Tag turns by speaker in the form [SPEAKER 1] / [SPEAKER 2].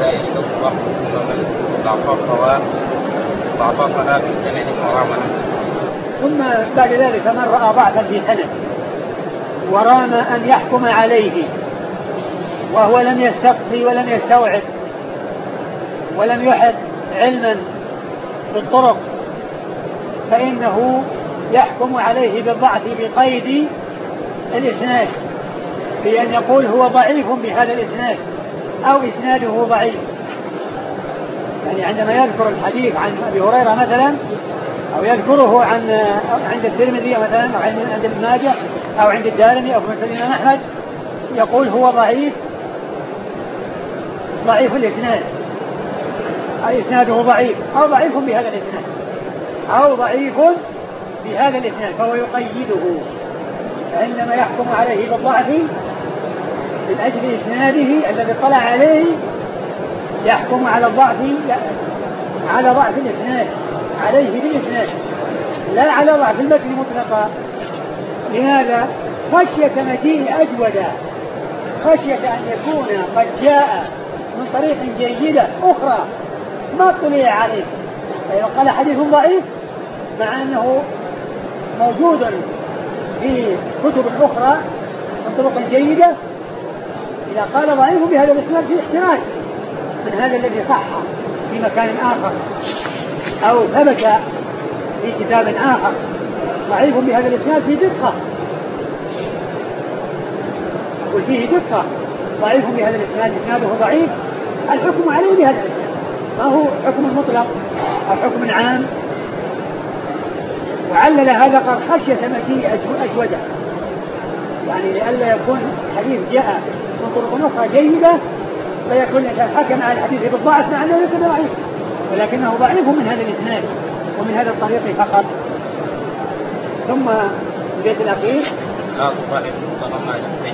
[SPEAKER 1] لا يشتد الضعف من ضعفها في السند ورامنا.
[SPEAKER 2] ثم بعد ذلك من رأى ضعفا في سند ورام أن يحكم عليه وهو لم يستقصي ولم يستوعب ولم يحد علما بالطرق فإنه يحكم عليه بالضعف بقيد الإسناد بأن يقول هو ضعيف بهذا الإسناد أو إسناده ضعيف. يعني عندما يذكر الحديث عن أبي هريرة مثلا أو يذكره عند الترمذي مثلا أو عند ابن ماجه أو عند الدارمي أو في مسند الإمام أحمد يقول هو ضعيف الإسناد أي إسناده ضعيف أو ضعيف بهذا الإسناد أو ضعيف بهذا الإسناد فهو يقيده عندما يحكم عليه بالضعف من أجل إسناده الذي اطلع عليه يحكم على الضعف على ضعف الإسناد عليه بالإسناد لا على ضعف المتن مطلقا. لماذا؟ خشية مجيء أجودا خشية أن يكون قد جاء من طريق جيدة أخرى ما اطلع عليه فإذا قال حديث ضعيف مع أنه موجود في كتب أخرى من طرق جيدة إذا قال ضعيف بهذا الإسناد في احتمال من هذا الذي صح في مكان آخر أو ثبت في كتاب آخر ضعيف بهذا الإسناد في دقة وفيه دقة ضعيف بهذا الإسناد إسناده ضعيف الحكم عليه بهذا الإسناد ما هو حكم مطلق أو حكم عام. وعلل هذا قال خشية مجيء أجودة يعني لئلا يكون حديث جاء من طرق أخرى جيدة فيكون حكم على الحديث بالضعف مع أنه ليس ضعيف ولكنه ضعيف من هذا الإسناد ومن هذا الطريق فقط. ثم البيت الأخير